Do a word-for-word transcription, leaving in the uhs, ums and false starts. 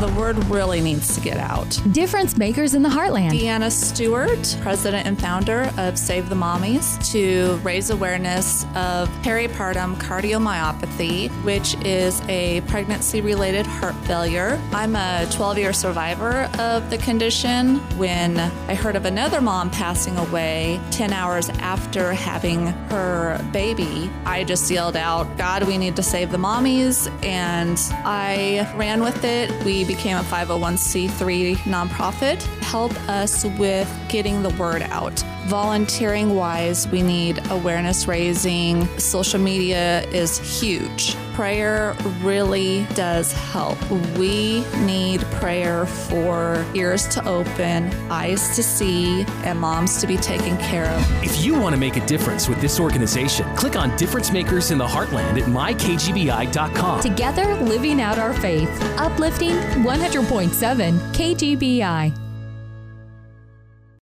The word really needs to get out. Difference makers in the Heartland. Deanna Stewart, president and founder of Save the Mommies, to raise awareness of peripartum cardiomyopathy, which is a pregnancy-related heart failure. I'm a twelve-year survivor of the condition. When I heard of another mom passing away ten hours after having her baby, I just yelled out, God, we need to save the mommies, and I ran with it. We became a five oh one c three nonprofit. Help us with getting the word out. Volunteering wise, we need awareness raising. Social media is huge. Prayer really does help. We need prayer for ears to open, eyes to see, and moms to be taken care of. If you want to make a difference with this organization, click on Difference Makers in the Heartland at my k g b i dot com. Together, living out our faith. Uplifting one hundred point seven K G B I.